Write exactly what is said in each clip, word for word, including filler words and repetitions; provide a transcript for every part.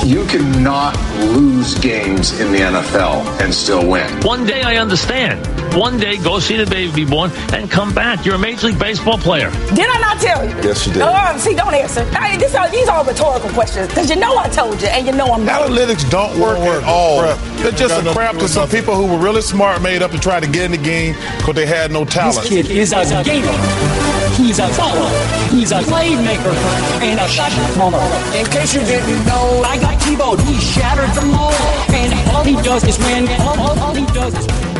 You cannot lose games in the N F L and still win. One day I understand. One day go see the baby born and come back. You're a Major League Baseball player. Did I not tell you? Yes, you did. Oh, see, don't answer. I, this are, these are rhetorical questions because you know I told you and you know I'm right. Analytics don't work at all. They're just a crap to some people who were really smart, made up to try to get in the game because they had no talent. This kid is a gamer. He's a baller. He's a playmaker and a shot caller. In case you didn't know, I got T-Bone. He shattered the mold, and all he does is win. All, all, all he does is win.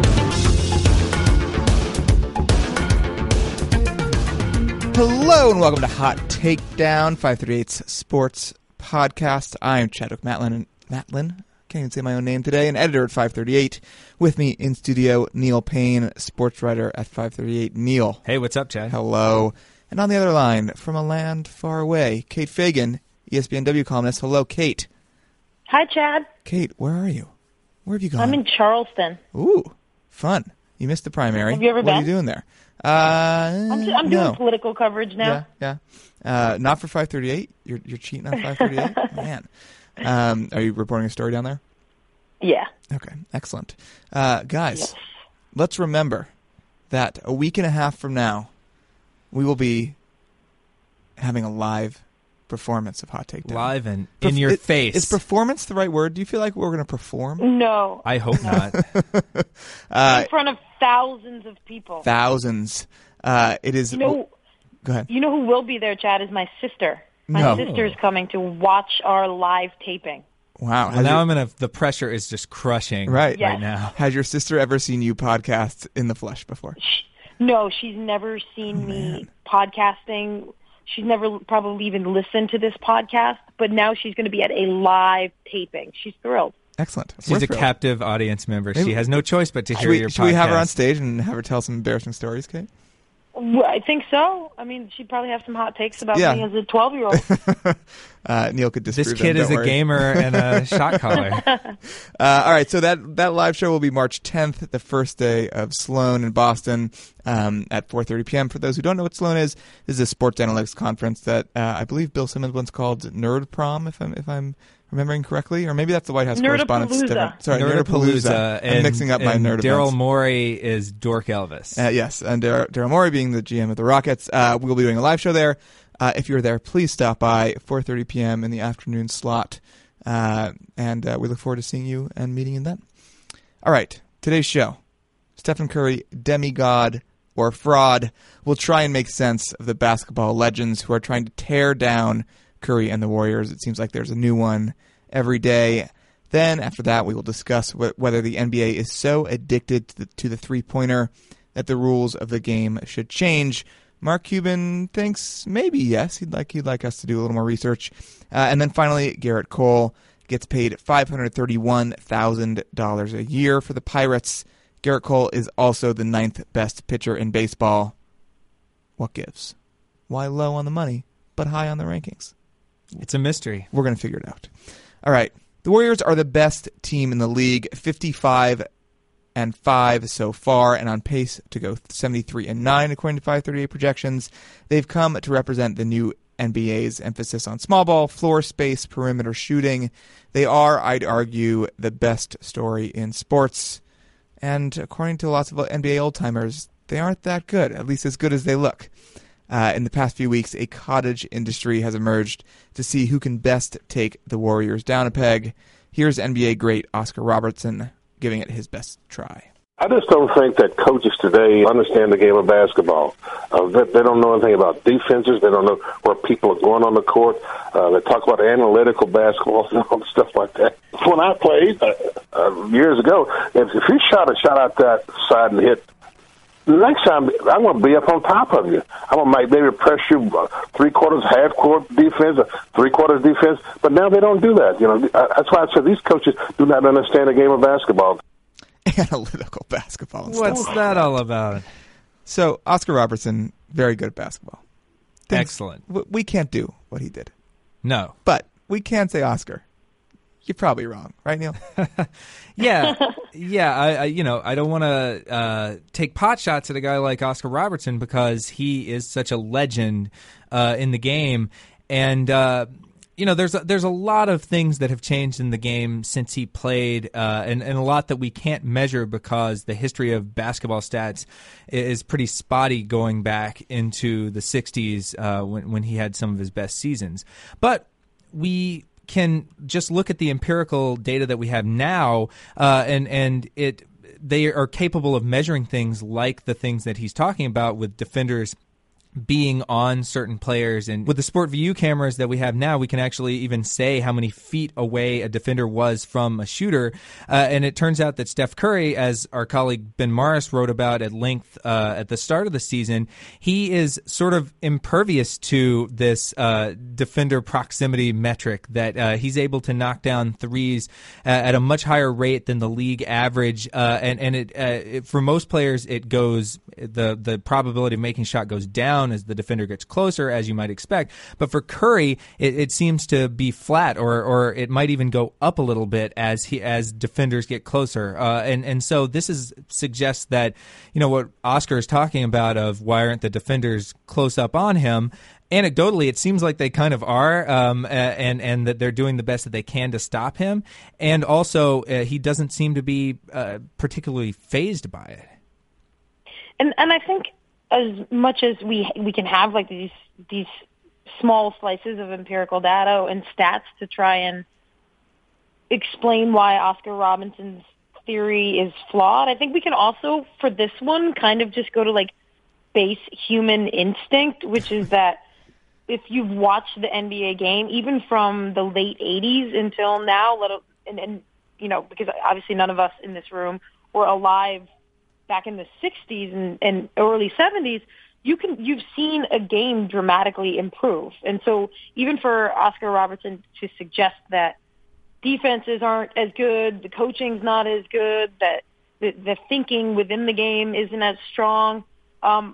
Hello and welcome to Hot Takedown, five thirty-eight's sports podcast. I'm Chadwick Matlin. Matlin? Can't even say my own name today. An editor at five thirty-eight. With me in studio, Neil Payne, sports writer at five thirty-eight. Neil. Hey, what's up, Chad? Hello. And on the other line, from a land far away, Kate Fagan, E S P N W columnist. Hello, Kate. Hi, Chad. Kate, where are you? Where have you gone? I'm in Charleston. Ooh, fun. You missed the primary. Have you ever what been? What are you doing there? Uh, I'm, just, I'm no. doing political coverage now. Yeah, yeah. Uh, not for five thirty-eight. You're you're cheating on five thirty-eight? Man. Um, are you reporting a story down there? Yeah. Okay, excellent. Uh, guys, Yes. let's remember that a week and a half from now, we will be having a live performance of Hot Takedown. Live and Perf- in your it, face. Is performance the right word? Do you feel like we're going to perform? No. I hope not. uh, in front of thousands of people. Thousands. Uh, it is. You know, go ahead. you know who will be there, Chad, is my sister. My No. sister's coming to watch our live taping. Wow. Well, Has now your- I'm gonna. The pressure is just crushing Right. right Yes. now. Has your sister ever seen you podcast in the flesh before? She, no, she's never seen Oh, me podcasting. She's never probably even listened to this podcast, but now she's going to be at a live taping. She's thrilled. Excellent. She's We're a thrilled. captive audience member. Maybe- she has no choice but to Should hear we, your should podcast. we have her on stage and have her tell some embarrassing stories, Kate? Well, I think so. I mean, she'd probably have some hot takes about Yeah. me as a twelve-year-old. uh, Neil could disprove This kid them, is don't a worry. gamer and a shot caller. Uh, all right, so that that live show will be March tenth, the first day of Sloan in Boston, um, at four thirty p.m. For those who don't know what Sloan is, this is a sports analytics conference that uh, I believe Bill Simmons once called Nerd Prom, if I'm if I'm remembering correctly, or maybe that's the White House correspondence. Nerdapalooza. different- Sorry, Nerdapalooza. Nerdapalooza. I'm and, mixing up my and nerd Daryl events. Morey is Dork Elvis. Uh, yes, and Dar- Daryl Morey being the G M of the Rockets. Uh, we'll be doing a live show there. Uh, if you're there, please stop by four thirty p.m. in the afternoon slot, uh, and uh, we look forward to seeing you and meeting you then. All right, today's show. Stephen Curry, demigod or fraud, will try and make sense of the basketball legends who are trying to tear down Curry and the Warriors. It seems like there's a new one every day. Then, after that, we will discuss wh- whether the N B A is so addicted to the, to the three-pointer that the rules of the game should change. Mark Cuban thinks maybe yes. He'd like he'd like us to do a little more research. Uh, and then finally, Garrett Cole gets paid five hundred thirty-one thousand dollars a year for the Pirates. Garrett Cole is also the ninth best pitcher in baseball. What gives? Why low on the money, but high on the rankings? It's a mystery. We're going to figure it out. All right. The Warriors are the best team in the league, fifty-five and five so far, and on pace to go seventy-three and nine according to five thirty-eight projections. They've come to represent the new N B A's emphasis on small ball, floor space, perimeter shooting. They are, I'd argue, the best story in sports. And according to lots of N B A old-timers, they aren't that good, at least as good as they look. Uh, in the past few weeks, a cottage industry has emerged to see who can best take the Warriors down a peg. Here's N B A great Oscar Robertson giving it his best try. I just don't think that coaches today understand the game of basketball. Uh, they, they don't know anything about defenses. They don't know where people are going on the court. Uh, they talk about analytical basketball and all stuff like that. When I played uh, uh, years ago, if, if you shot a shot out that side and hit, the next time I'm going to be up on top of you. I'm going to make maybe press you uh, three quarters, half court defense, uh, three quarters defense. But now they don't do that. You know, I, that's why I said these coaches do not understand the game of basketball. Analytical basketball and What's stuff. that all about? So Oscar Robertson, very good at basketball. Things- Excellent. w- We can't do what he did, No. but we can say Oscar. You're probably wrong, right, Neil? Yeah, yeah. I, I, you know, I don't want to uh, take pot shots at a guy like Oscar Robertson because he is such a legend uh, in the game, and uh, you know, there's a, there's a lot of things that have changed in the game since he played, uh, and, and a lot that we can't measure because the history of basketball stats is pretty spotty going back into the sixties uh, when, when he had some of his best seasons. But we can just look at the empirical data that we have now, uh, and, and it they are capable of measuring things like the things that he's talking about with defenders being on certain players. And with the Sport View cameras that we have now, we can actually even say how many feet away a defender was from a shooter. Uh, and it turns out that Steph Curry, as our colleague Ben Morris wrote about at length uh, at the start of the season, he is sort of impervious to this uh, defender proximity metric, that uh, he's able to knock down threes uh, at a much higher rate than the league average. Uh, and and it, uh, it, for most players, it goes the the probability of making a shot goes down as the defender gets closer, as you might expect. But for Curry, it, it seems to be flat, or or it might even go up a little bit as he as defenders get closer. Uh, and and so this is suggests that, you know, what Oscar is talking about of why aren't the defenders close up on him? Anecdotally, it seems like they kind of are, um, and and that they're doing the best that they can to stop him. And also, uh, he doesn't seem to be uh, particularly fazed by it. And and I think, as much as we we can have like these these small slices of empirical data and stats to try and explain why Oscar Robinson's theory is flawed, I think we can also, for this one, kind of just go to like base human instinct, which is that if you've watched the N B A game, even from the late eighties until now, let and, and you know, because obviously none of us in this room were alive back in the sixties and, and early seventies, you can, you've seen a game dramatically improve. And so even for Oscar Robertson to suggest that defenses aren't as good, the coaching's not as good, that the, the thinking within the game isn't as strong, um,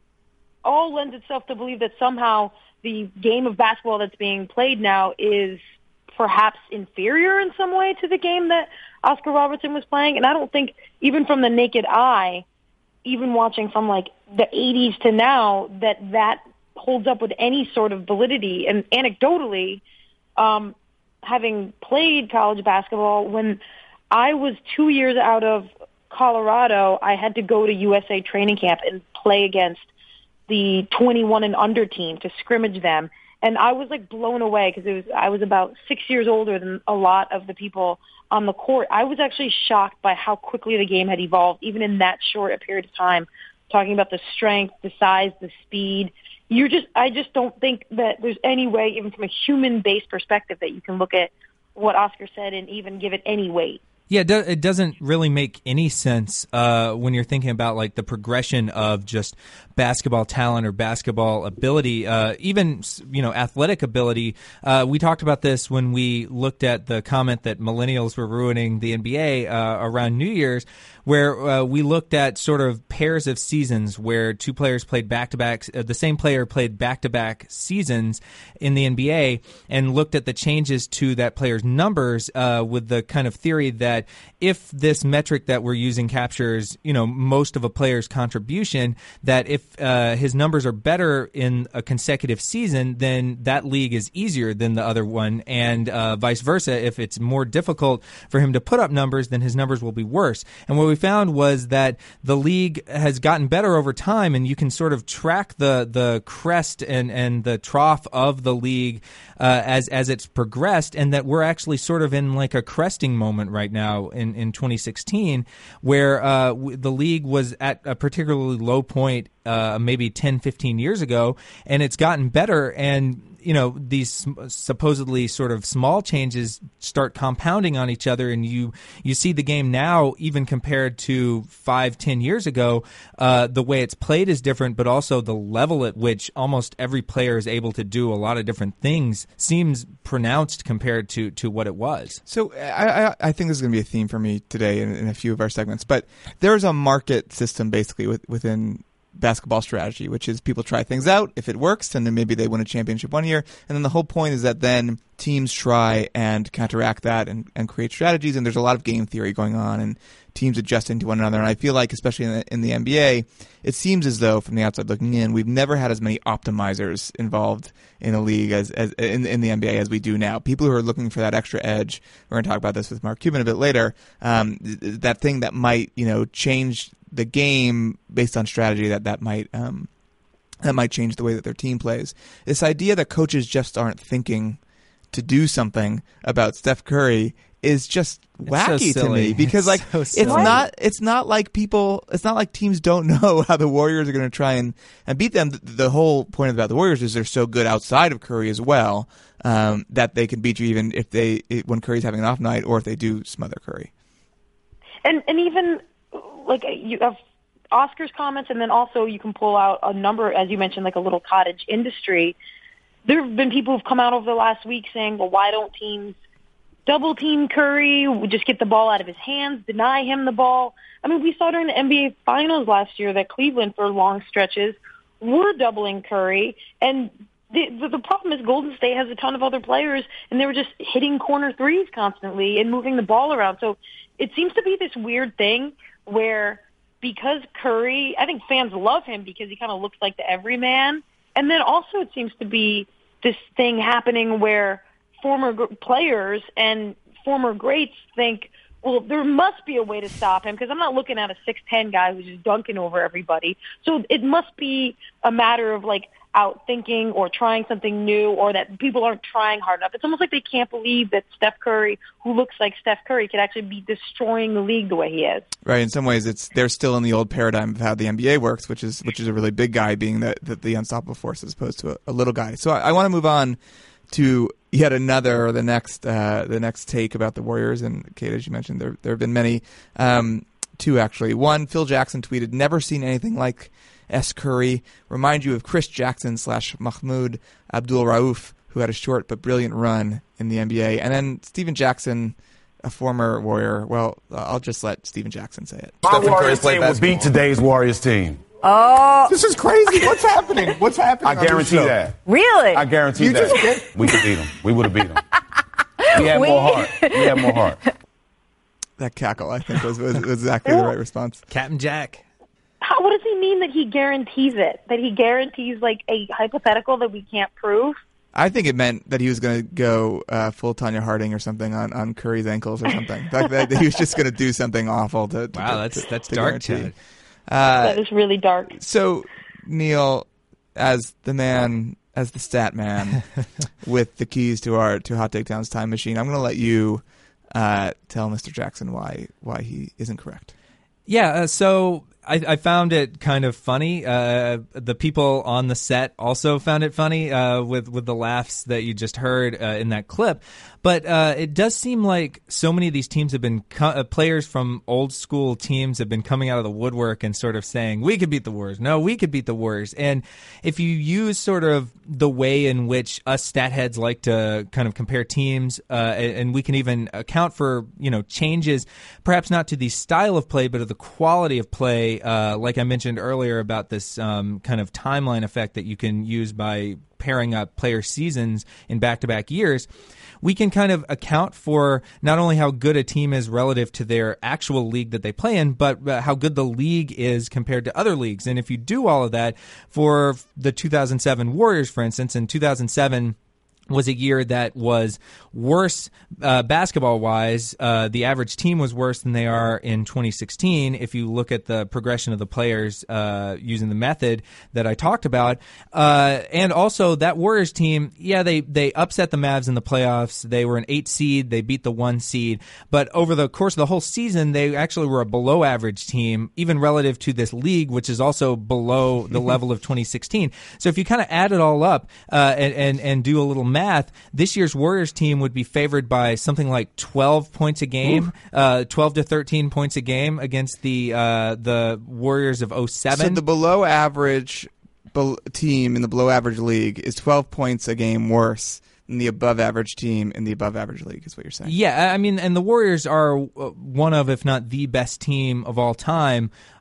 all lends itself to believe that somehow the game of basketball that's being played now is perhaps inferior in some way to the game that Oscar Robertson was playing. And I don't think, even from the naked eye, even watching from like the eighties to now, that that holds up with any sort of validity. And anecdotally, um, having played college basketball, when I was two years out of Colorado, I had to go to U S A training camp and play against the twenty-one and under team to scrimmage them. And I was like blown away because it was I was about six years older than a lot of the people on the court. I was actually shocked by how quickly the game had evolved, even in that short a period of time. Talking about the strength, the size, the speed. You're just I just don't think that there's any way, even from a human-based perspective, that you can look at what Oscar said and even give it any weight. Yeah, it doesn't really make any sense uh, when you're thinking about like the progression of just basketball talent or basketball ability, uh, even, you know, athletic ability. Uh, we talked about this when we looked at the comment that millennials were ruining the N B A uh, around New Year's, where uh, we looked at sort of pairs of seasons where two players played back-to-back, uh, the same player played back-to-back seasons in the N B A, and looked at the changes to that player's numbers uh, with the kind of theory that if this metric that we're using captures, you know, most of a player's contribution, that if uh, his numbers are better in a consecutive season, then that league is easier than the other one, and uh, vice versa. If it's more difficult for him to put up numbers, then his numbers will be worse. And what we found was that the league has gotten better over time, and you can sort of track the the crest and, and the trough of the league uh, as as it's progressed, and that we're actually sort of in like a cresting moment right now in, in twenty sixteen, where uh, w- the league was at a particularly low point uh, maybe ten, fifteen years ago, and it's gotten better. And you know, these supposedly sort of small changes start compounding on each other, and you you see the game now, even compared to five, ten years ago, uh, the way it's played is different, but also the level at which almost every player is able to do a lot of different things seems pronounced compared to, to what it was. So I, I, I think this is going to be a theme for me today in, in a few of our segments, but there's a market system basically with, within basketball strategy, which is people try things out. If it works, then maybe they win a championship one year. And then the whole point is that then teams try and counteract that and, and create strategies. And there's a lot of game theory going on and teams adjusting to one another. And I feel like, especially in the, in the N B A, it seems as though from the outside looking in, we've never had as many optimizers involved in the league as, as in, in the N B A as we do now. People who are looking for that extra edge. We're going to talk about this with Mark Cuban a bit later. Um, that thing that might, you know, change the game based on strategy, that that might um, that might change the way that their team plays. This idea that coaches just aren't thinking to do something about Steph Curry is just It's wacky so to me, silly. because It's like so it's silly. not it's not like people it's not like teams don't know how the Warriors are going to try and, and beat them. The, the whole point about the Warriors is they're so good outside of Curry as well, um, that they can beat you even if they when Curry's having an off night or if they do smother Curry. And and even like you have Oscar's comments, and then also you can pull out a number, as you mentioned, like a little cottage industry. There have been people who've come out over the last week saying, well, why don't teams double team Curry, just get the ball out of his hands, deny him the ball? I mean, we saw during the N B A Finals last year that Cleveland, for long stretches, were doubling Curry. And the, the, the problem is Golden State has a ton of other players, and they were just hitting corner threes constantly and moving the ball around. So it seems to be this weird thing where because Curry, I think fans love him because he kind of looks like the everyman. And then also it seems to be this thing happening where former gr- players and former greats think, well, there must be a way to stop him because I'm not looking at a six ten guy who's just dunking over everybody. So it must be a matter of like out thinking or trying something new, or that people aren't trying hard enough. It's almost like they can't believe that Steph Curry, who looks like Steph Curry, could actually be destroying the league the way he is. Right. In some ways, it's they're still in the old paradigm of how the N B A works, which is which is a really big guy being the the, the unstoppable force as opposed to a, a little guy. So I, I want to move on to yet another, or the next, uh, the next take about the Warriors. And Kate, as you mentioned, there there have been many. Um, two actually. One, Phil Jackson tweeted, "Never seen anything like S. Curry. Remind you of Chris Jackson slash Mahmoud Abdul Rauf, who had a short but brilliant run in the N B A." And then Steven Jackson, a former Warrior. Well, I'll just let Steven Jackson say it. My Warriors team will beat today's Warriors team. Oh. This is crazy. What's happening? What's happening? I guarantee that. Really? I guarantee You that. just did? We could beat them. We would have beat them. We had We- more heart. We had more heart. That cackle, I think, was, was, was exactly the right response. Captain Jack. How, what does he mean that he guarantees it? That he guarantees like a hypothetical that we can't prove? I think it meant that he was going to go uh, full Tanya Harding or something on, on Curry's ankles or something. that, that he was just going to do something awful. To, to Wow, to, that's to, that's to dark, guarantee. Chad. Uh, That is really dark. So, Neil, as the man, as the stat man, with the keys to our to Hot Take Town's time machine, I'm going to let you uh, tell Mister Jackson why why he isn't correct. Yeah, uh, so I, I found it kind of funny. Uh, the people on the set also found it funny uh, with with the laughs that you just heard uh, in that clip. But uh, it does seem like so many of these teams have been co- uh, players from old school teams have been coming out of the woodwork and sort of saying, we could beat the Warriors. No, we could beat the Warriors. And if you use sort of the way in which us stat heads like to kind of compare teams, uh, and, and we can even account for, you know, changes, perhaps not to the style of play, but to the quality of play, uh, like I mentioned earlier about this um, kind of timeline effect that you can use by pairing up player seasons in back-to-back years, we can kind of account for not only how good a team is relative to their actual league that they play in, but uh, how good the league is compared to other leagues. And if you do all of that for the two thousand seven Warriors, for instance, in two thousand seven was a year that was worse uh, basketball-wise. Uh, the average team was worse than they are in twenty sixteen if you look at the progression of the players uh, using the method that I talked about. Uh, and also, that Warriors team, yeah, they, they upset the Mavs in the playoffs. They were an eight seed. They beat the one seed. But over the course of the whole season, they actually were a below-average team, even relative to this league, which is also below the level of twenty sixteen. So if you kind of add it all up uh, and, and, and do a little math, Math, this year's Warriors team would be favored by something like twelve points a game, uh, twelve to thirteen points a game against the uh, the Warriors of oh seven. So the below average be- team in the below average league is twelve points a game worse than the above average team in the above average league, is what you're saying. Yeah, I mean, and the Warriors are one of, if not the best team of all time.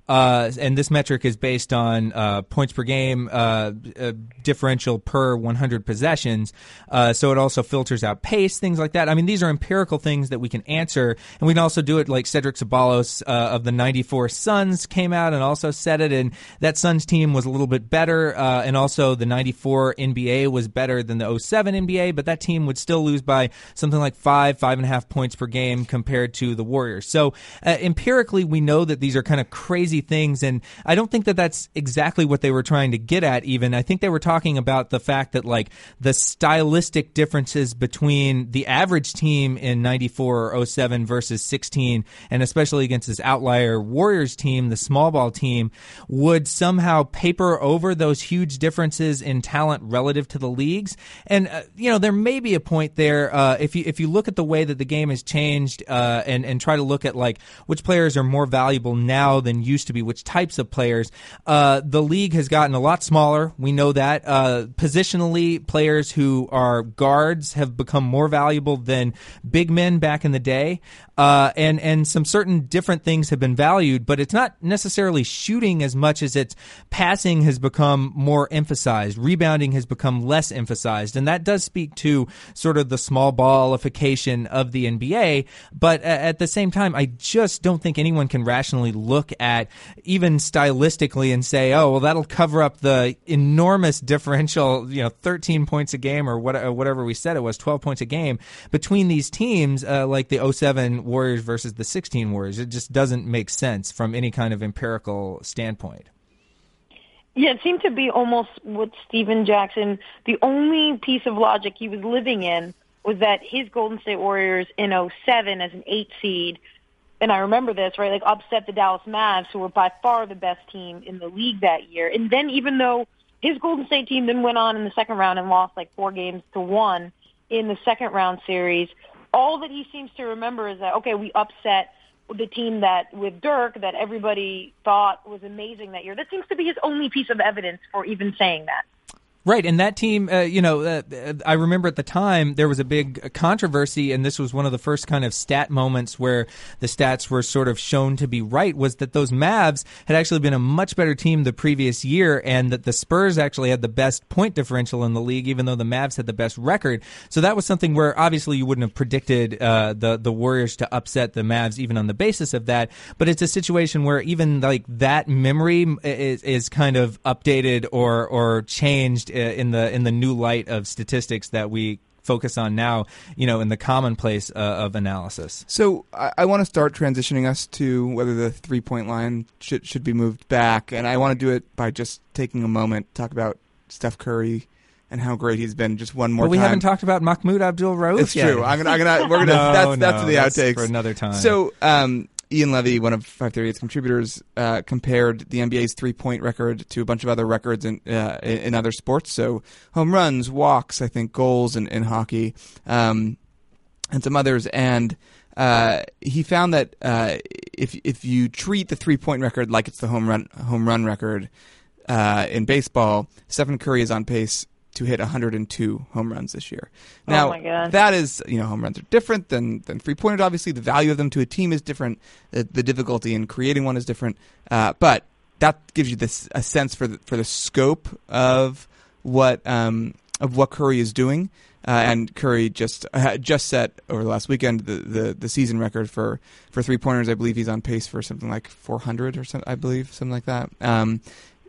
uh, and this metric is based on uh, points per game uh, uh, differential per one hundred possessions. Uh, so it also filters out pace, things like that. I mean, these are empirical things that we can answer, and we can also do it like Cedric Ceballos uh, of the ninety-four Suns came out and also said it, and that Suns team was a little bit better, uh, and also the ninety-four N B A was better than the oh seven N B A, but that team would still lose by something like five, five and a half points per game compared to the Warriors. So uh, empirically, we know that these are kind of crazy things, and I don't think that that's exactly what they were trying to get at even. I think they were talking about the fact that like the stylistic differences between the average team in ninety-four or oh seven versus sixteen, and especially against this outlier Warriors team, the small ball team, would somehow paper over those huge differences in talent relative to the leagues. And, uh, you know, there may be a point there uh, if you if you look at the way that the game has changed uh, and, and try to look at like which players are more valuable now than used to be, which types of players. Uh, the league has gotten a lot smaller. We know that. Uh, positionally, players who are guards have become more valuable than big men back in the day. Uh, and, and some certain different things have been valued, but it's not necessarily shooting as much as it's passing has become more emphasized. Rebounding has become less emphasized. And that does speak to sort of the small ballification of the N B A. But at the same time, I just don't think anyone can rationally look at even stylistically and say, oh, well, that'll cover up the enormous differential, you know, thirteen points a game or whatever we said it was, twelve points a game between these teams, uh, like the oh seven Warriors versus the sixteen Warriors. It just doesn't make sense from any kind of empirical standpoint. Yeah, it seemed to be almost with Steven Jackson, the only piece of logic he was living in was that his Golden State Warriors in oh seven as an eight seed, and I remember this, right, like upset the Dallas Mavs, who were by far the best team in the league that year. And then even though his Golden State team then went on in the second round and lost like four games to one in the second round series, all that he seems to remember is that, okay, we upset the team that with Dirk that everybody thought was amazing that year. That seems to be his only piece of evidence for even saying that. Right, and that team, uh, you know, uh, I remember at the time there was a big controversy, and this was one of the first kind of stat moments where the stats were sort of shown to be right, was that those Mavs had actually been a much better team the previous year, and that the Spurs actually had the best point differential in the league, even though the Mavs had the best record. So that was something where obviously you wouldn't have predicted uh, the, the Warriors to upset the Mavs even on the basis of that, but it's a situation where even like that memory is, is kind of updated or, or changed in the in the new light of statistics that we focus on now, you know, in the commonplace uh, of analysis. So I, I want to start transitioning us to whether the three-point line should should be moved back, and I want to do it by just taking a moment to talk about Steph Curry and how great he's been. Just one more well, we time. haven't talked about Mahmoud Abdul-Rauf It's yet. true. I'm gonna, I'm gonna, we're gonna. no, that's no, that's the that's outtakes for another time. So. Um, Ian Levy, one of five thirty-eight's contributors, uh, compared the N B A's three-point record to a bunch of other records in uh, in other sports. So home runs, walks, I think goals in, in hockey, um, and some others. And uh, he found that uh, if if you treat the three-point record like it's the home run home run record uh, in baseball, Stephen Curry is on pace to hit one hundred two home runs this year. Now, oh my God. that is, you know, home runs are different than, than three-pointers, obviously. The value of them to a team is different. The, the difficulty in creating one is different. Uh, but that gives you this a sense for the, for the scope of what um, of what Curry is doing. Uh, and Curry just uh, just set over the last weekend the, the, the season record for, for three-pointers. I believe he's on pace for something like four hundred or something, I believe, something like that. Um,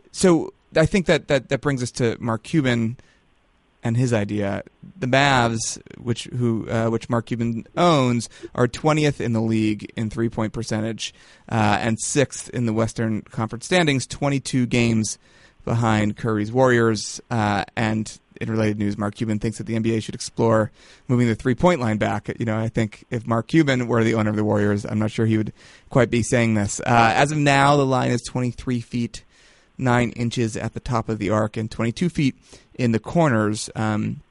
so I think that, that, that brings us to Mark Cuban and his idea. The Mavs, which who uh, which Mark Cuban owns, are twentieth in the league in three-point percentage uh, and sixth in the Western Conference standings, twenty-two games behind Curry's Warriors. Uh, and in related news, Mark Cuban thinks that the N B A should explore moving the three-point line back. You know, I think if Mark Cuban were the owner of the Warriors, I'm not sure he would quite be saying this. Uh, as of now, the line is twenty-three feet, nine inches at the top of the arc and twenty-two feet in the corners. Um,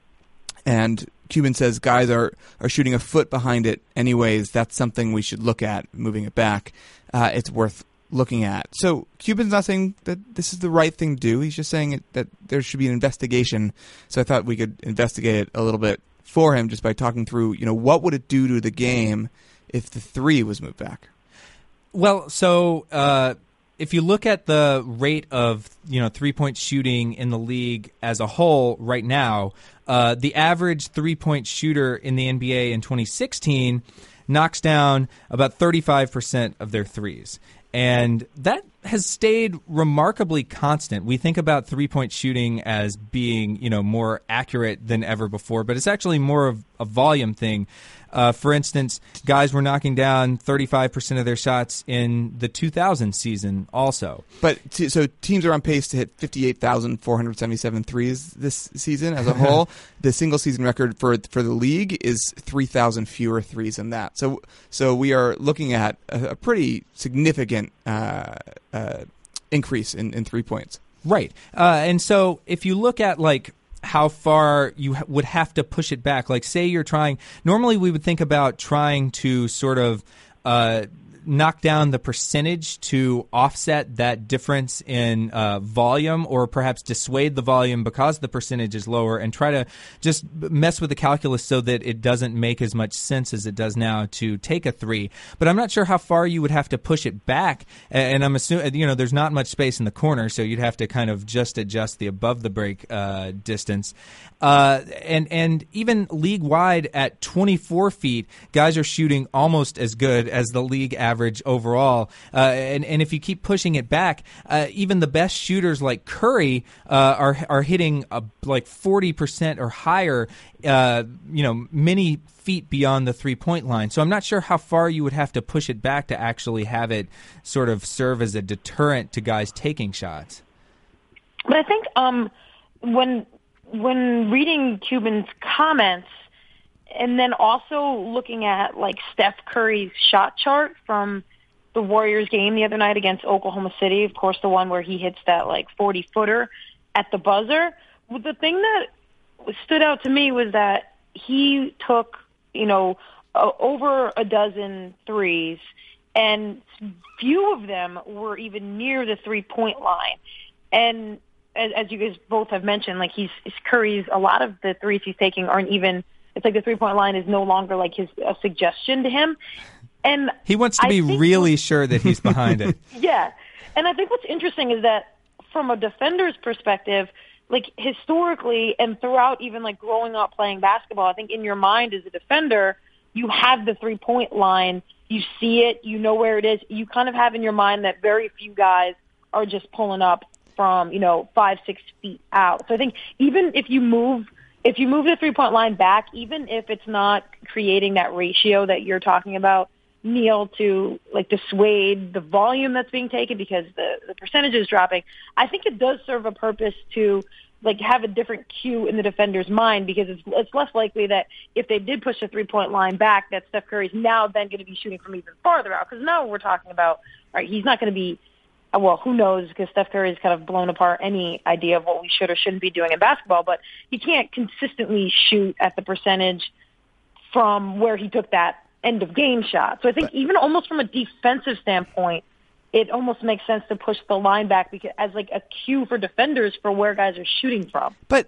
and Cuban says guys are, are shooting a foot behind it anyways. That's something we should look at, moving it back. Uh, it's worth looking at. So Cuban's not saying that this is the right thing to do. He's just saying it, that there should be an investigation. So I thought we could investigate it a little bit for him just by talking through, you know, what would it do to the game if the three was moved back? Well, so... Uh if you look at the rate of you know three-point shooting in the league as a whole right now, uh, the average three-point shooter in the N B A in twenty sixteen knocks down about thirty-five percent of their threes. And that has stayed remarkably constant. We think about three-point shooting as being, you know, more accurate than ever before, but it's actually more of a volume thing. Uh, for instance, guys were knocking down thirty-five percent of their shots in the two thousand season also. But t- so teams are on pace to hit fifty-eight thousand four hundred seventy-seven threes this season as a whole. The single season record for for the league is three thousand fewer threes than that. So so we are looking at a, a pretty significant uh, uh, increase in, in three points. Right. Uh, and so if you look at like how far you ha- would have to push it back. Like, say you're trying – normally we would think about trying to sort of uh, knock down the percentage to offset that difference in uh, volume, or perhaps dissuade the volume because the percentage is lower, and try to just mess with the calculus so that it doesn't make as much sense as it does now to take a three. But I'm not sure how far you would have to push it back, and I'm assuming, you know, there's not much space in the corner, so you'd have to kind of just adjust the above the break uh, distance. Uh, and and even league wide at twenty-four feet, guys are shooting almost as good as the league average overall. Uh, and and if you keep pushing it back, uh, even the best shooters like Curry uh, are are hitting a, like forty percent or higher. Uh, you know, many feet beyond the three point line. So I'm not sure how far you would have to push it back to actually have it sort of serve as a deterrent to guys taking shots. But I think um, when. When reading Cuban's comments, and then also looking at like Steph Curry's shot chart from the Warriors game the other night against Oklahoma City, of course, the one where he hits that like forty footer at the buzzer. The thing that stood out to me was that he took, you know, uh, over a dozen threes, and few of them were even near the three-point line. And As, as you guys both have mentioned, like he's, he's Curry's, a lot of the threes he's taking aren't even, it's like the three-point line is no longer like his a suggestion to him. And he wants to be really sure that he's behind it. Yeah. And I think what's interesting is that from a defender's perspective, like historically and throughout even like growing up playing basketball, I think in your mind as a defender, you have the three-point line, you see it, you know where it is. You kind of have in your mind that very few guys are just pulling up from, you know, five, six feet out. So I think even if you move, if you move the three-point line back, even if it's not creating that ratio that you're talking about, Neil, to like dissuade the volume that's being taken because the, the percentage is dropping, I think it does serve a purpose to like have a different cue in the defender's mind, because it's, it's less likely that if they did push the three-point line back, that Steph Curry's now then going to be shooting from even farther out. Because now we're talking about, all right, he's not going to be, well, who knows, because Steph Curry has kind of blown apart any idea of what we should or shouldn't be doing in basketball, but he can't consistently shoot at the percentage from where he took that end-of-game shot. So I think even almost from a defensive standpoint, it almost makes sense to push the line back because as like a cue for defenders for where guys are shooting from. But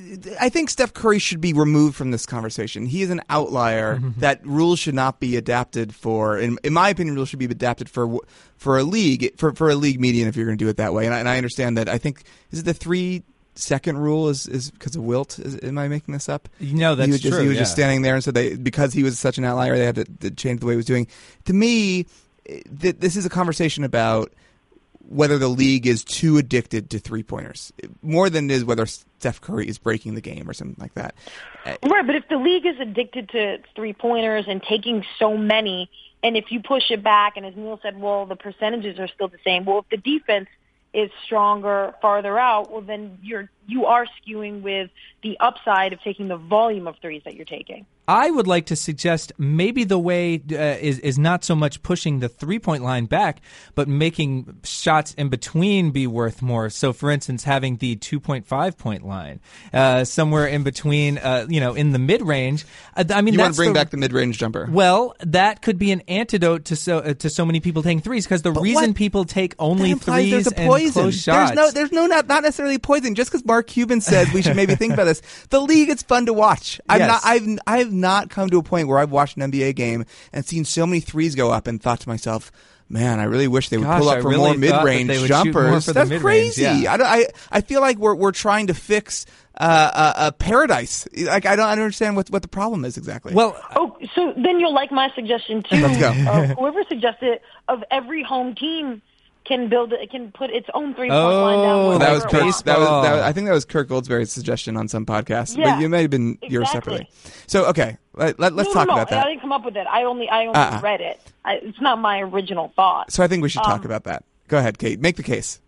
I think Steph Curry should be removed from this conversation. He is an outlier mm-hmm. that rules should not be adapted for. In, in my opinion, rules should be adapted for for a league for for a league median if you're going to do it that way. And I, and I understand that. I think is it the three second rule is is because of Wilt? Is, am I making this up? No, that's he was just, true. He was yeah. just standing there, and so they because he was such an outlier, they had to, to change the way he was doing. To me, this is a conversation about whether the league is too addicted to three-pointers, more than it is whether Steph Curry is breaking the game or something like that. Right, but if the league is addicted to three-pointers and taking so many, and if you push it back, and as Neil said, well, the percentages are still the same. Well, if the defense is stronger farther out, well, then you're you are skewing with the upside of taking the volume of threes that you're taking. I would like to suggest maybe the way uh, is is not so much pushing the three-point line back, but making shots in between be worth more. So, for instance, having the two point five point line uh, somewhere in between, uh, you know, in the mid-range. Uh, I mean, you that's want to bring the, back the mid-range jumper. Well, that could be an antidote to so uh, to so many people taking threes, because the but reason what? people take only threes there's a and poison. close shots. There's no, there's no not, not necessarily poison. Just because Mark Cuban said we should maybe think about this. The league is fun to watch. I'm Yes. not. I've I've not come to a point where I've watched an N B A game and seen so many threes go up and thought to myself, man, I really wish they would Gosh, pull up I for really more thought that mid-range they would shoot more jumpers. for the That's mid-range, crazy. yeah. I, don't, I I feel like we're we're trying to fix uh, a, a paradise. Like I don't understand what what the problem is exactly. Well, oh, so then you'll like my suggestion too. Let's go. Uh, whoever suggested of every home team can build it, can put its own three point Oh, line down. Oh, that was wherever it Kirk, wants. that was, that was I think that was Kirk Goldsberry's suggestion on some podcast, Yeah, but you may have been yours exactly. separately. So okay, let, let, let's no, talk no, no. about that. I didn't come up with it. I only I only Uh-uh. read it. I, it's not my original thought. So I think we should talk Um, about that. Go ahead, Kate. Make the case.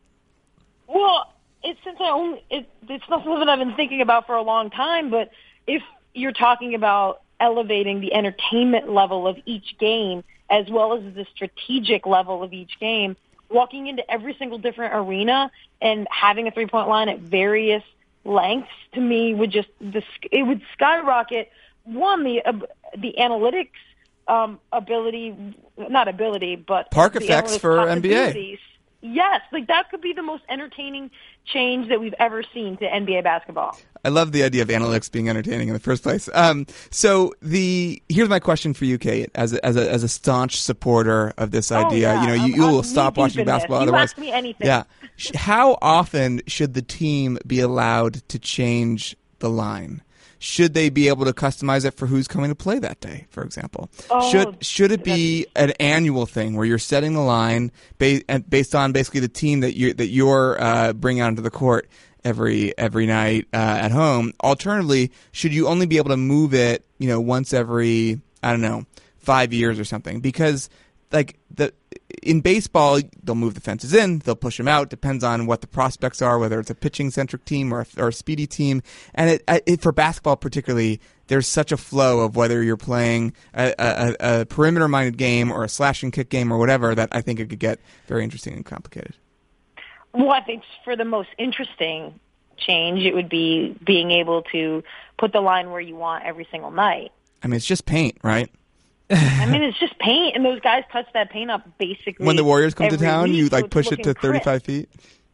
Well, it's since I only it, it's not something I've been thinking about for a long time. But if you're talking about elevating the entertainment level of each game as well as the strategic level of each game, walking into every single different arena and having a three-point line at various lengths, to me, would just the, it would skyrocket one the uh, the analytics um, ability, not ability, but Park the effects analytics for N B A. possibilities. Yes, like that could be the most entertaining change that we've ever seen to N B A basketball. I love the idea of analytics being entertaining in the first place. Um, so the here's my question for you, Kate, as a, as a as a staunch supporter of this Oh, idea. yeah. You know, you, I'm- you will I'm stop knee-deep watching in this. basketball You otherwise. ask me anything. Yeah. Sh- How often should the team be allowed to change the line? Should they be able to customize it for who's coming to play that day, for example? Oh, should should it be an annual thing where you're setting the line ba- and based on basically the team that you that you're uh, bringing onto the court every every night uh, at home? Alternatively, should you only be able to move it, you know, once every I don't know five years or something? Because like the in baseball, they'll move the fences in, they'll push them out. Depends on what the prospects are, whether it's a pitching-centric team or a, or a speedy team. And it, it, for basketball particularly, there's such a flow of whether you're playing a, a, a perimeter-minded game or a slash-and-kick game or whatever that I think it could get very interesting and complicated. Well, I think for the most interesting change, it would be being able to put the line where you want every single night. I mean, it's just paint, right? I mean, it's just paint, and those guys touch that paint up basically. When the Warriors come to every town, week, you so like it's push it to looking crisp. thirty-five feet.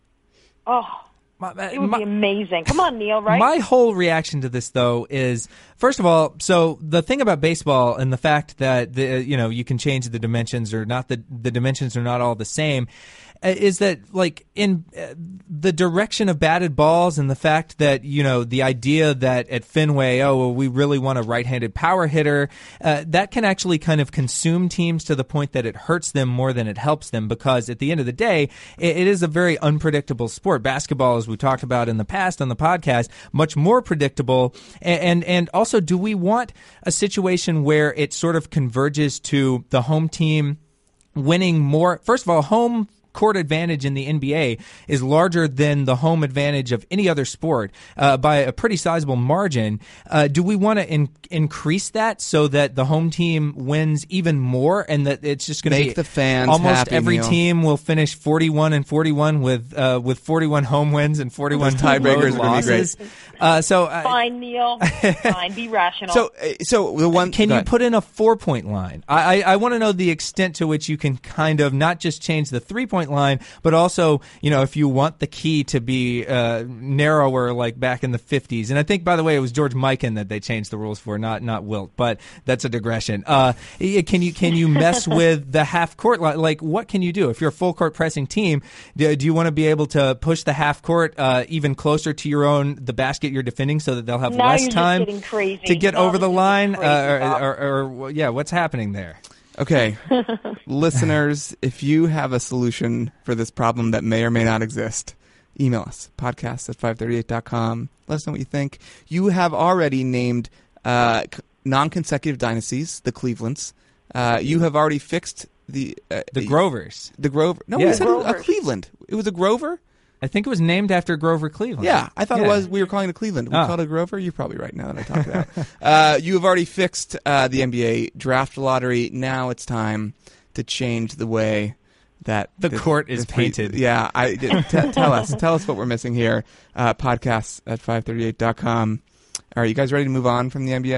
Oh, it would my- be amazing. Come on, Neil, right? My whole reaction to this, though, is first of all, so the thing about baseball and the fact that the you know you can change the dimensions or not the the dimensions are not all the same. uh, Is that like in uh, the direction of batted balls and the fact that, you know, the idea that at Fenway, oh, well, we really want a right-handed power hitter, uh, that can actually kind of consume teams to the point that it hurts them more than it helps them, because at the end of the day, it, it is a very unpredictable sport. Basketball, as we talked about in the past on the podcast, much more predictable. And, and, and also, do we want a situation where it sort of converges to the home team winning more? First of all, home court advantage in the N B A is larger than the home advantage of any other sport uh, by a pretty sizable margin. Uh, do we want to in- increase that so that the home team wins even more, and that it's just going to Make be the fans almost happy, every Neil. team will finish forty-one and forty-one with uh, with forty-one home wins and forty-one Those tiebreakers road are gonna be great. losses. Uh, so uh, Fine, Neil. Fine, be rational. So, uh, so the one can go you ahead. put in a four-point line? I, I, I want to know the extent to which you can kind of not just change the three-point line, but also, you know, if you want the key to be uh, narrower, like back in the fifties. And I think, by the way, it was George Mikan that they changed the rules for, not not Wilt. But that's a digression. Uh, can you can you mess with the half-court line? Like, what can you do if you're a full-court pressing team? Do, do you want to be able to push the half-court uh, even closer to your own the basket you're defending, so that they'll have Now less you're just time getting crazy. to get Now over the you're just line? getting crazy, Uh, Bob. or, or, or yeah, what's happening there? Okay, listeners, if you have a solution for this problem that may or may not exist, email us, podcast at five thirty-eight dot com. Let us know what you think. You have already named uh, c- non-consecutive dynasties, the Clevelands. Uh, you have already fixed the... Uh, The Grovers. The Grover. No, Yeah. we said it was a Grovers. Cleveland. It was a Grover? I think it was named after Grover Cleveland. Yeah, I thought it Yeah. was. We were calling it Cleveland. We Oh. called it Grover. You're probably right now that I talked it out. Uh, you have already fixed uh, the N B A draft lottery. Now it's time to change the way that The court is pre- painted. Yeah, I t- tell us. Tell us what we're missing here. Uh, podcasts at five thirty-eight dot com. Are you guys ready to move on from the N B A?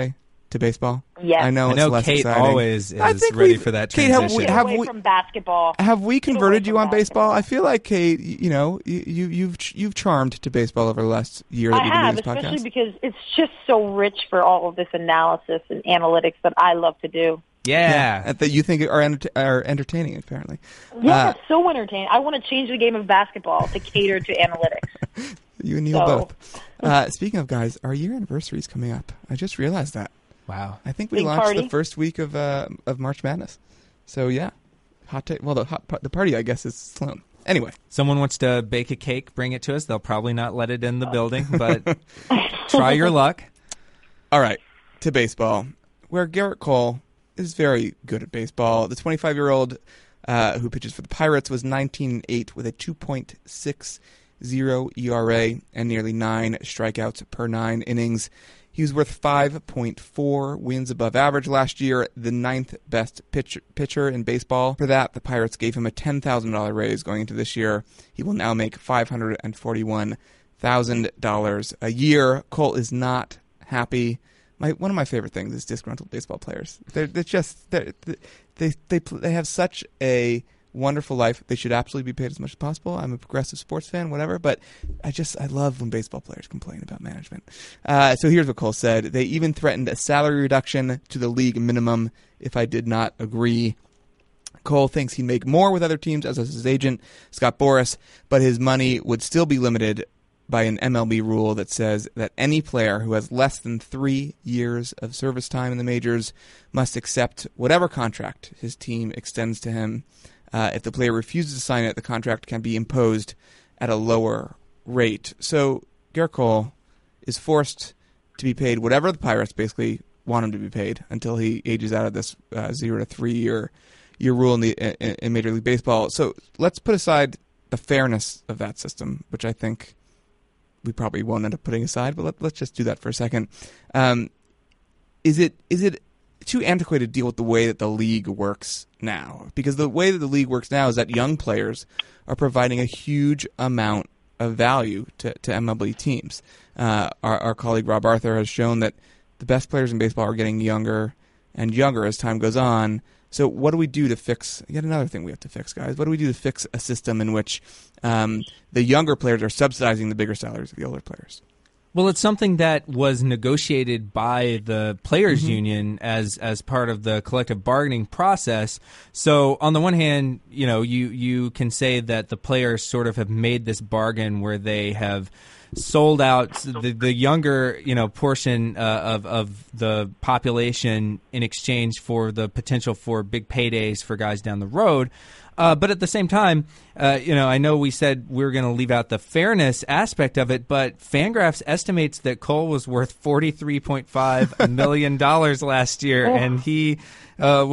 to baseball? Yes. I know I it's know less Kate exciting. always I is think ready we've- for that Kate, have transition. we- Get have away we- from basketball. Have we Get away converted you from on baseball? basketball. I feel like, Kate, you know, you, you, you've you've charmed to baseball over the last year that I we've been have, doing this especially podcast. because it's just so rich for all of this analysis and analytics that I love to do. Yeah. And that you think are enter- are entertaining, apparently. Yeah, Uh, it's so entertaining. I want to change the game of basketball to cater to analytics. you and Neil So- both. Uh, speaking of guys, our year anniversary is coming up. I just realized that. Wow. I think we Big launched party. the first week of uh, of March Madness. So yeah, hot take. Well, the hot pa- the party, I guess, is Sloan. Anyway, Someone wants to bake a cake, bring it to us. They'll probably not let it in the building, but try your luck. all right, to baseball, where Garrett Cole is very good at baseball. The twenty-five-year-old uh, who pitches for the Pirates was nineteen and eight with a two point six oh E R A and nearly nine strikeouts per nine innings. He was worth five point four wins above average last year, the ninth best pitcher, pitcher in baseball. For that, the Pirates gave him a ten thousand dollars raise going into this year. He will now make five hundred forty-one thousand dollars a year. Cole is not happy. My one of my favorite things is disgruntled baseball players. They're, they're just they're, they they they have such a wonderful life. They should absolutely be paid as much as possible. I'm a progressive sports fan, whatever, but I just I love when baseball players complain about management. Uh, so here's what Cole said. They even threatened a salary reduction to the league minimum if I did not agree. Cole thinks he'd make more with other teams, as is his agent, Scott Boras, but his money would still be limited by an M L B rule that says that any player who has less than three years of service time in the majors must accept whatever contract his team extends to him. Uh, if the player refuses to sign it, the contract can be imposed at a lower rate. So Garrett Cole is forced to be paid whatever the Pirates basically want him to be paid until he ages out of this uh, zero to three year year rule in the in, in Major League Baseball. So let's put aside the fairness of that system, which I think we probably won't end up putting aside, but let, let's just do that for a second. Um, is it is it too antiquated to deal with the way that the league works now? Because the way that the league works now is that young players are providing a huge amount of value to, to M L B teams. Uh, our, our colleague Rob Arthur has shown that the best players in baseball are getting younger and younger as time goes on. So what do we do to fix, yet another thing we have to fix, guys, what do we do to fix a system in which um, the younger players are subsidizing the bigger salaries of the older players? Well, it's something that was negotiated by the players' Mm-hmm. union as as part of the collective bargaining process. So, on the one hand, you know, you you can say that the players sort of have made this bargain where they have sold out the, the younger, you know, portion uh, of of the population in exchange for the potential for big paydays for guys down the road. Uh, but at the same time, uh, you know, I know we said we were going to leave out the fairness aspect of it, but Fangraphs estimates that Cole was worth forty-three point five million dollars last year, and he uh,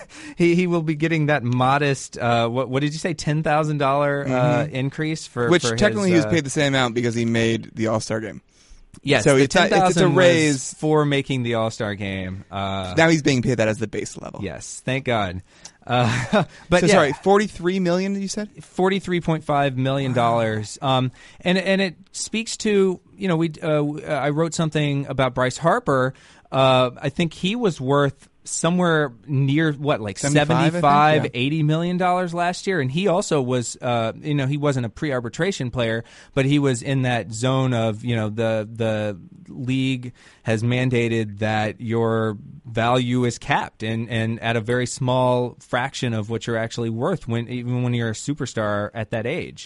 he he will be getting that modest, uh, what, what did you say, ten thousand dollars uh, Mhm. increase for Which for technically his, he uh, was paid the same amount because he made the All-Star game. Yes, so the it's, a, ten it's, it's a thousand raise. was for making the All-Star game. Uh, Now he's being paid that as the base level. yes, thank God. Uh, but so yeah. sorry, forty-three million dollars you said? forty-three point five million dollars. Wow. Um, and and it speaks to, you know, we uh, I wrote something about Bryce Harper. Uh, I think he was worth somewhere near what, like seventy-five, seventy-five, think, yeah. eighty million dollars last year, and he also was, uh, you know, he wasn't a pre-arbitration player, but he was in that zone of, you know, the the league has mandated that your value is capped and, and at a very small fraction of what you're actually worth when even when you're a superstar at that age.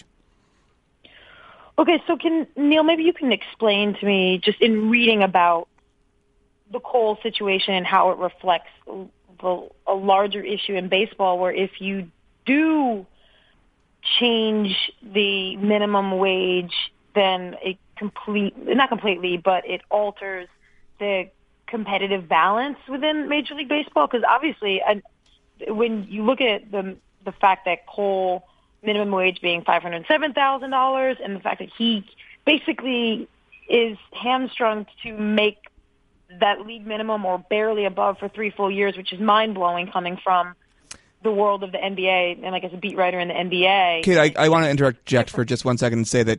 Okay, so can Neil, maybe you can explain to me, just in reading about the Cole situation and how it reflects the, a larger issue in baseball, where if you do change the minimum wage, then it complete not completely, but it alters the competitive balance within Major League Baseball. Because obviously, I, when you look at the the fact that Cole minimum wage being five hundred seven thousand dollars, and the fact that he basically is hamstrung to make that league minimum or barely above for three full years, which is mind-blowing coming from the world of the N B A and like as a beat writer in the N B A. Kate, I, I want to interject for just one second and say that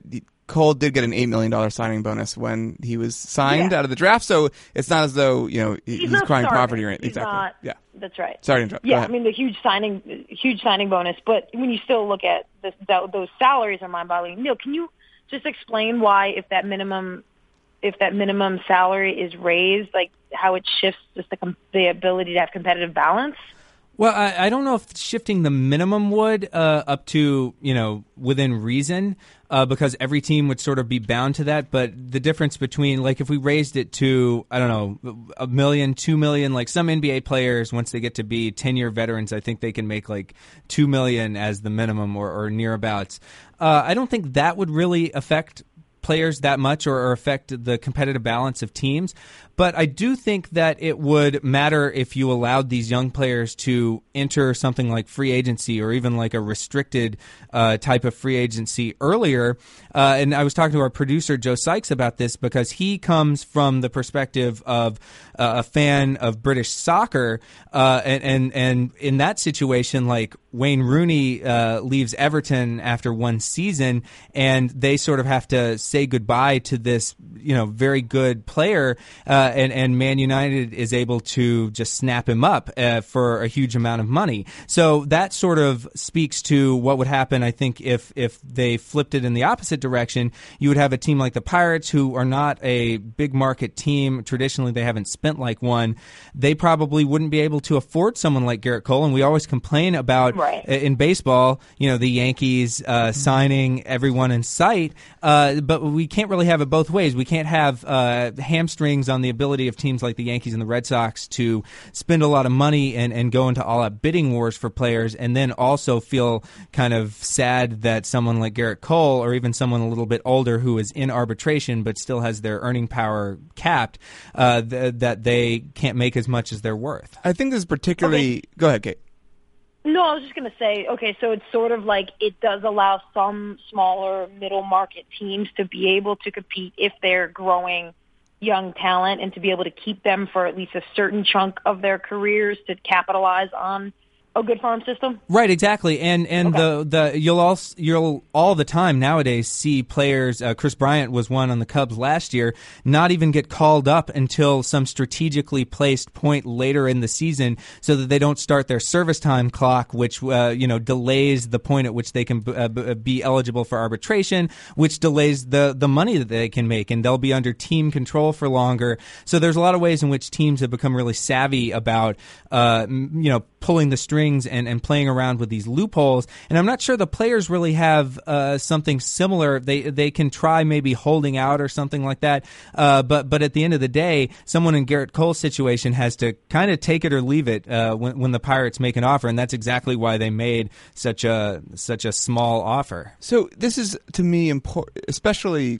Cole did get an eight million dollars signing bonus when he was signed Yeah. out of the draft, so it's not as though, you know, He's he's, not crying starving. poverty or anything. He's Exactly. not- Yeah. That's right. Sorry to interrupt. Go Yeah, ahead. I mean the huge signing, huge signing bonus. But when you still look at this, that, those salaries are mind-boggling. Neil, can you just explain why, if that minimum, if that minimum salary is raised, like how it shifts just the com- the ability to have competitive balance? Well, I, I don't know if shifting the minimum would uh, up to, you know, within reason, uh, because every team would sort of be bound to that. But the difference between, like, if we raised it to, I don't know, a million, two million, like some N B A players, once they get to be ten-year veterans, I think they can make like two million as the minimum or, or nearabouts. Uh, I don't think that would really affect players that much or, or affect the competitive balance of teams. But I do think that it would matter if you allowed these young players to enter something like free agency or even like a restricted uh, type of free agency earlier. Uh, and I was talking to our producer, Joe Sykes, about this because he comes from the perspective of uh, a fan of British soccer. Uh, and, and, and in that situation, like Wayne Rooney uh, leaves Everton after one season and they sort of have to say goodbye to this, you know, very good player. Uh, and, and Man United is able to just snap him up uh, for a huge amount of money. So that sort of speaks to what would happen, I think, if if they flipped it in the opposite direction. You would have a team like the Pirates, who are not a big market team. Traditionally, they haven't spent like one. They probably wouldn't be able to afford someone like Garrett Cole. And we always complain about, Right. in baseball, you know, the Yankees uh, signing everyone in sight. Uh, but we can't really have it both ways. We can't have uh, hamstrings on the ability of teams like the Yankees and the Red Sox to spend a lot of money and, and go into all-out bidding wars for players and then also feel kind of sad that someone like Garrett Cole or even someone a little bit older who is in arbitration but still has their earning power capped, uh, th- that they can't make as much as they're worth. I think this is particularly... Okay. Go ahead, Kate. No, I was just going to say, okay, so it's sort of like it does allow some smaller middle market teams to be able to compete if they're growing young talent and to be able to keep them for at least a certain chunk of their careers to capitalize on a good farm system. Right, exactly, and and Okay. the the you'll all you'll all the time nowadays see players. Uh, Chris Bryant was one on the Cubs last year. Not even get called up until some strategically placed point later in the season, so that they don't start their service time clock, which uh, you know delays the point at which they can b- uh, b- be eligible for arbitration, which delays the the money that they can make, and they'll be under team control for longer. So there's a lot of ways in which teams have become really savvy about uh, m- you know pulling the strings and, and playing around with these loopholes. And I'm not sure the players really have uh, something similar. They they can try maybe holding out or something like that. Uh, but but at the end of the day, someone in Garrett Cole's situation has to kind of take it or leave it uh, when, when the Pirates make an offer. And that's exactly why they made such a such a small offer. So this is, to me, important, especially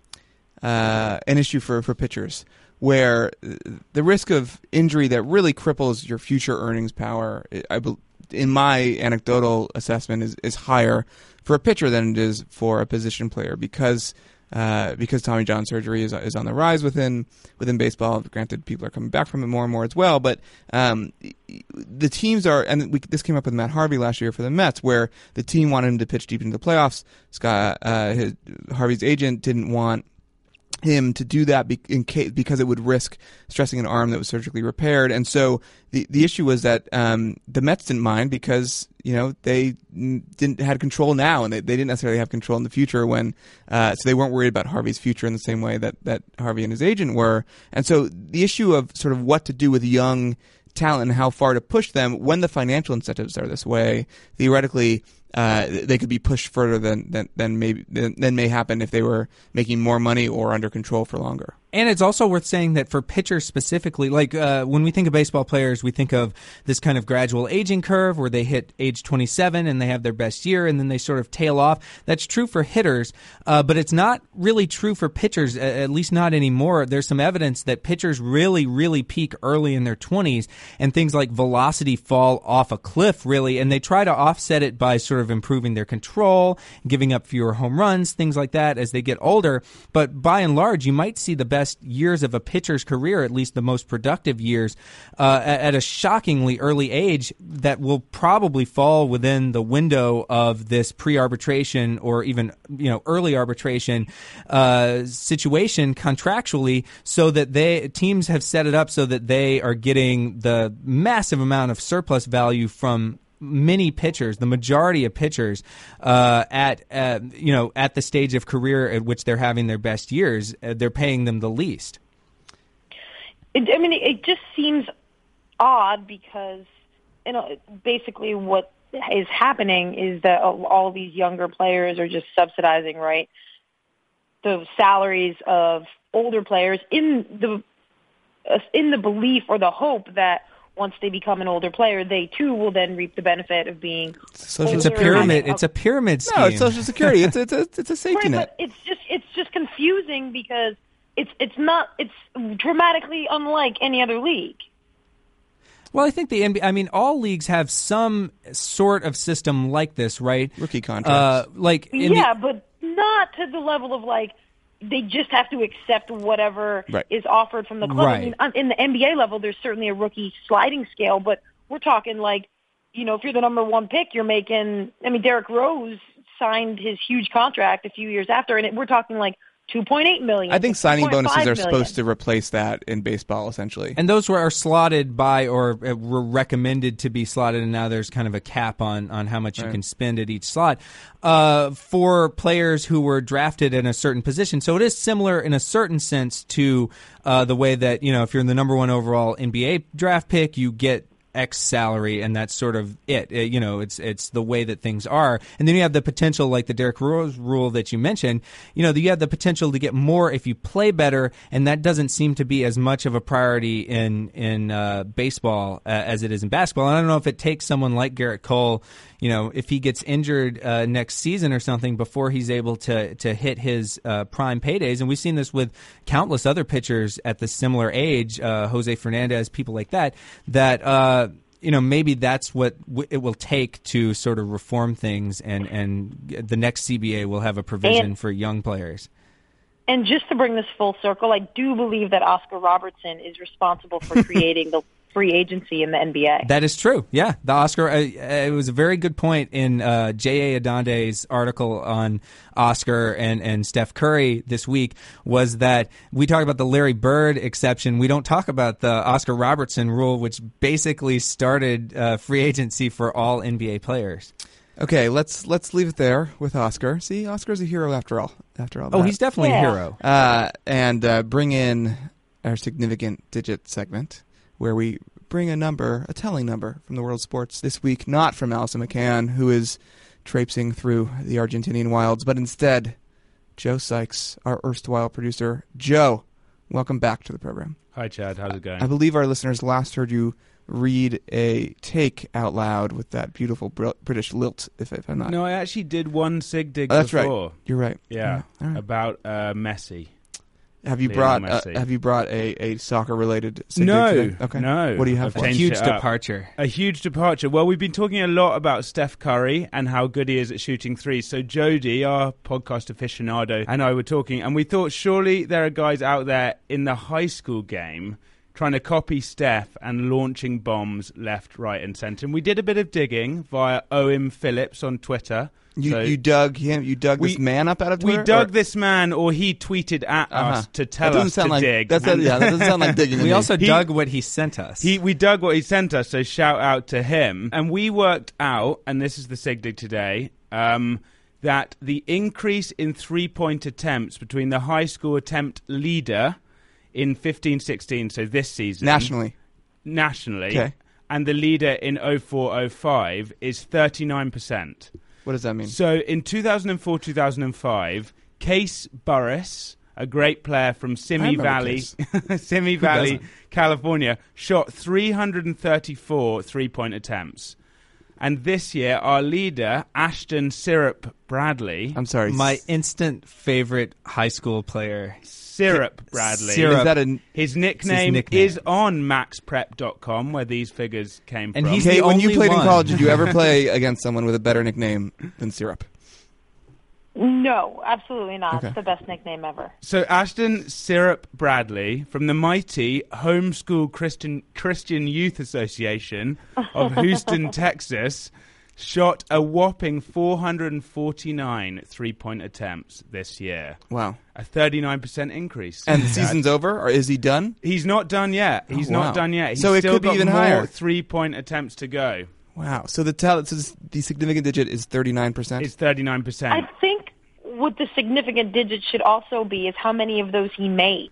uh, an issue for, for pitchers, where the risk of injury that really cripples your future earnings power, I, in my anecdotal assessment, is, is higher for a pitcher than it is for a position player because uh, because Tommy John surgery is is on the rise within within baseball. Granted, people are coming back from it more and more as well, but um, the teams are, and we, this came up with Matt Harvey last year for the Mets, where the team wanted him to pitch deep into the playoffs. Scott, uh, his, Harvey's agent didn't want him to do that be, in case, because it would risk stressing an arm that was surgically repaired. And so the the issue was that um, the Mets didn't mind because, you know, they didn't had control now, and they, they didn't necessarily have control in the future when uh, so they weren't worried about Harvey's future in the same way that, that Harvey and his agent were. And so the issue of sort of what to do with young talent and how far to push them when the financial incentives are this way, theoretically, uh, they could be pushed further than than, than maybe than, than may happen if they were making more money or under control for longer. And it's also worth saying that for pitchers specifically, like uh, when we think of baseball players, we think of this kind of gradual aging curve where they hit age twenty-seven and they have their best year and then they sort of tail off. That's true for hitters, uh, but it's not really true for pitchers, at least not anymore. There's some evidence that pitchers really, really peak early in their twenties and things like velocity fall off a cliff, really, and they try to offset it by sort sort of improving their control, giving up fewer home runs, things like that as they get older. But by and large, you might see the best years of a pitcher's career, at least the most productive years, uh, at a shockingly early age that will probably fall within the window of this pre-arbitration or even, you know, early arbitration uh, situation contractually, so that they teams have set it up so that they are getting the massive amount of surplus value from many pitchers, the majority of pitchers, uh, at uh, you know at the stage of career at which they're having their best years, uh, they're paying them the least. It, I mean, it just seems odd because, you know, basically what is happening is that all these younger players are just subsidizing, right, the salaries of older players in the in the belief or the hope that once they become an older player, they too will then reap the benefit of being. Social it's a pyramid. It's a pyramid scheme. No, it's Social Security. It's it's a, it's a safety right, net. But it's just it's just confusing because it's it's not it's dramatically unlike any other league. Well, I think the N B A, I mean, all leagues have some sort of system like this, right? Rookie contracts. Uh, like yeah, the, but not to the level of like they just have to accept whatever right. is offered from the club. Right. I mean, in the N B A level, there's certainly a rookie sliding scale, but we're talking like, you know, if you're the number one pick, you're making, I mean, Derrick Rose signed his huge contract a few years after, and it, we're talking like two point eight million dollars. I think signing bonuses are million. supposed to replace that in baseball, essentially. And those were are slotted by or were recommended to be slotted, and now there's kind of a cap on, on how much right. you can spend at each slot uh, for players who were drafted in a certain position. So it is similar in a certain sense to uh, the way that, you know, if you're the number one overall N B A draft pick, you get X salary, and that's sort of it. it. You know, it's it's the way that things are. And then you have the potential, like the Derrick Rose rule that you mentioned, you know, you have the potential to get more if you play better, and that doesn't seem to be as much of a priority in, in uh, baseball uh, as it is in basketball. And I don't know if it takes someone like Garrett Cole, you know, if he gets injured uh, next season or something before he's able to to hit his uh, prime paydays. And we've seen this with countless other pitchers at the similar age, uh, Jose Fernandez, people like that, that uh, you know, maybe that's what w- it will take to sort of reform things, and, and the next C B A will have a provision and, for young players. And just to bring this full circle, I do believe that Oscar Robertson is responsible for creating the free agency in the N B A. That is true. Yeah, the Oscar. Uh, it was a very good point in uh, J A. Adonde's article on Oscar and, and Steph Curry this week, was that we talk about the Larry Bird exception. We don't talk about the Oscar Robertson rule, which basically started uh, free agency for all N B A players. Okay, let's let's leave it there with Oscar. See, Oscar's a hero after all. After all, oh, that. he's definitely yeah. a hero. Uh, and uh, bring in our significant digit segment, where we bring a number, a telling number from the world of sports this week, not from Alison McCann, who is traipsing through the Argentinian wilds, but instead Joe Sykes, our erstwhile producer. Joe, welcome back to the program. Hi, Chad. How's it going? I believe our listeners last heard you read a take out loud with that beautiful Br- British lilt, if, if I'm not... No, I actually did one sig dig oh, that's before. Right. You're right. Yeah, yeah. Right. About uh, Messi. Have you Lionel brought uh, Have you brought a, a soccer related? No, okay. no. What do you have? A huge departure. A huge departure. Well, we've been talking a lot about Steph Curry and how good he is at shooting threes. So Jody, our podcast aficionado, and I were talking, and we thought surely there are guys out there in the high school game trying to copy Steph and launching bombs left, right, and centre. And we did a bit of digging via Owen Phillips on Twitter. You, so you dug him. You dug we, this man up out of Twitter. We dug or? this man, or he tweeted at uh-huh. us to tell us to like, dig. That's a, yeah, that doesn't sound like digging. We also he, dug what he sent us. He, we dug what he sent us, so shout out to him. And we worked out, and this is the Sig Dig today, um, that the increase in three-point attempts between the high school attempt leader in fifteen sixteen, so this season, nationally, nationally, okay. and the leader in oh four oh five is thirty-nine percent. What does that mean? So in two thousand four two thousand five, Case Burris, a great player from Simi Valley, Simi Valley, California, shot three hundred thirty-four three-point attempts. And this year, our leader, Ashton Syrup Bradley. I'm sorry. My instant favorite high school player. Syrup Bradley. Syrup. Is that a, his, nickname his nickname is on max prep dot com, where these figures came and from. He's okay, the when you only played one. in college, did you ever play against someone with a better nickname than Syrup? No, absolutely not. Okay. It's the best nickname ever. So Ashton Syrup Bradley from the mighty Homeschool Christian Christian Youth Association of Houston, Texas, shot a whopping four hundred forty-nine three-point attempts this year. Wow. A thirty-nine percent increase. And the season's over, or is he done? He's not done yet. He's Oh, not wow. done yet. He's So it still could be got even more higher. three-point attempts to go. Wow. So the tell, so this, the significant digit is thirty-nine percent? It's thirty-nine percent. I think what the significant digit should also be is how many of those he made.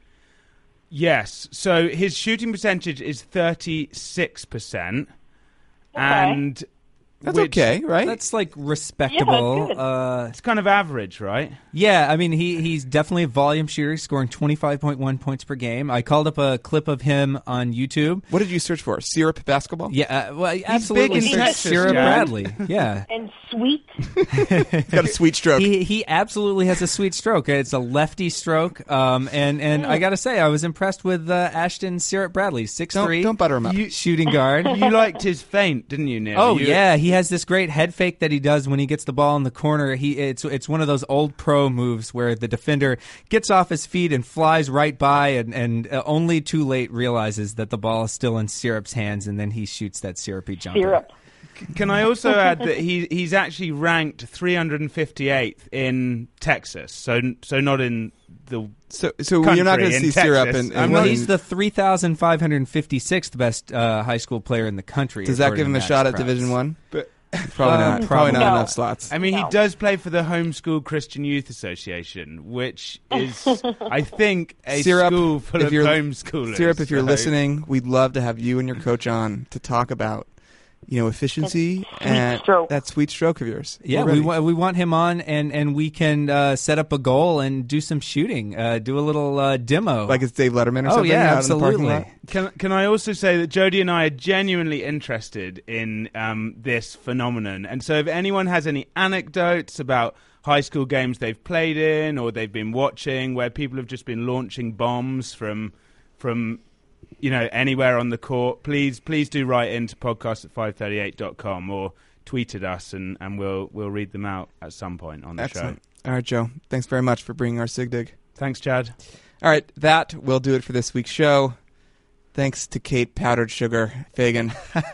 Yes. So his shooting percentage is thirty-six percent. Okay. And That's which- okay, right? That's like respectable. Yeah, that's good. uh, It's kind of average, right? yeah, I mean, he he's definitely a volume shooter, scoring twenty-five point one points per game. I called up a clip of him on YouTube. What did you search for? Syrup basketball? Yeah, uh, well, absolutely. big in search Texas, Syrup Jan. Bradley. Yeah. And sweet. He's got a sweet stroke. He he absolutely has a sweet stroke. It's a lefty stroke, um, and and I gotta say, I was impressed with uh, Ashton Syrup Bradley, six don't, three, don't butter him up. You- shooting guard. You liked his feint, didn't you, Neil? Oh You- yeah, he has this great head fake that he does when he gets the ball in the corner. He it's it's one of those old pro moves where the defender gets off his feet and flies right by, and and uh, only too late realizes that the ball is still in Syrup's hands, and then he shoots that syrupy jumper. Syrup. Can I also add that he he's actually ranked three hundred fifty-eighth in Texas, so so not in the So, so country, you're not going to in see Texas. Syrup and, I'm and Well, not- he's the three thousand five hundred fifty-sixth best uh, high school player in the country. does that according give him to a shot at Max Preps. Division One? But Probably Uh, not. Probably not no. enough slots. I mean, No. he does play for the Homeschool Christian Youth Association, which is, I think, a Syrup, school full if of you're- homeschoolers. Syrup, if you're so- listening, we'd love to have you and your coach on to talk about, you know, efficiency and stroke. that sweet stroke of yours. Yeah, We're we ready. wa- we want him on, and, and we can uh, set up a goal and do some shooting, uh, do a little uh, demo. like it's Dave Letterman or oh something. yeah, out in the parking absolutely. lot. Can can I also say that Jody and I are genuinely interested in um, this phenomenon, and so if anyone has any anecdotes about high school games they've played in or they've been watching where people have just been launching bombs from from you know anywhere on the court, please please do write into podcast at five thirty-eight dot com or tweet at us, and, and we'll we'll read them out at some point on the Excellent. show. All right, Joe. Thanks very much for bringing our Sig Dig. Thanks, Chad. All right, that will do it for this week's show. Thanks to Kate Powdered Sugar Fagan.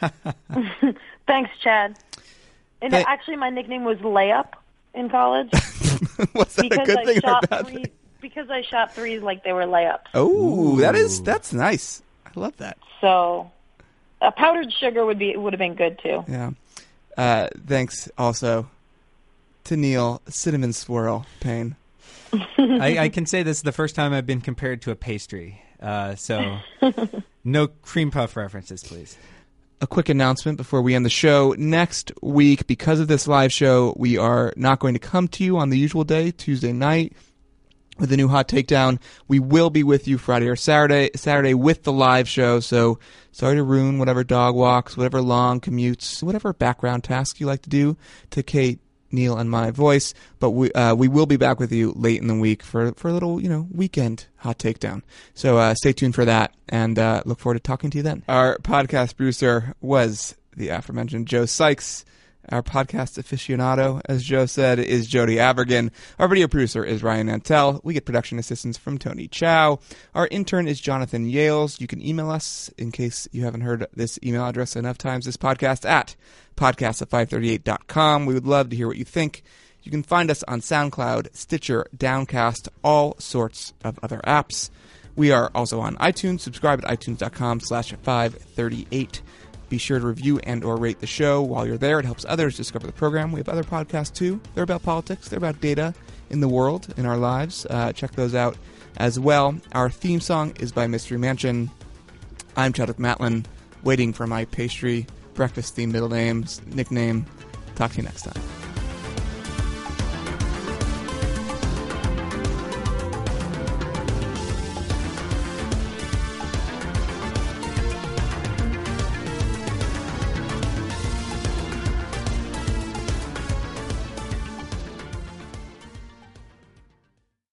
Thanks, Chad. And Thank- actually, my nickname was Layup in college Was that because a good I thing or a shot bad threes. thing? Because I shot threes like they were layups. Oh, that is that's nice. I love that. So, a powdered sugar would be would have been good too. Yeah. Uh, thanks also to Neil Cinnamon Swirl Payne. I, I can say this is the first time I've been compared to a pastry. Uh, so no cream puff references, please. A quick announcement before we end the show. Next week, because of this live show, we are not going to come to you on the usual day, Tuesday night, with a new Hot Takedown. We will be with you Friday or Saturday, Saturday with the live show. So sorry to ruin whatever dog walks, whatever long commutes, whatever background tasks you like to do to Kate, Neil, and my voice. But we uh, we will be back with you late in the week for, for a little, you know, weekend Hot Takedown. So uh, stay tuned for that, and uh, look forward to talking to you then. Our podcast producer was the aforementioned Joe Sykes. Our podcast aficionado, as Joe said, is Jody Abergen. Our video producer is Ryan Nantel. We get production assistance from Tony Chow. Our intern is Jonathan Yales. You can email us, in case you haven't heard this email address enough times, this podcast at podcast at five thirty-eight dot com. We would love to hear what you think. You can find us on SoundCloud, Stitcher, Downcast, all sorts of other apps. We are also on iTunes. Subscribe at itunes dot com slash five thirty-eight. Be sure to review and or rate the show while you're there. It helps others discover the program. We have other podcasts, too. They're about politics. They're about data in the world, in our lives. Uh, check those out as well. Our theme song is by Mystery Mansion. I'm Chadwick Matlin, waiting for my pastry breakfast-themed middle names, nickname. Talk to you next time.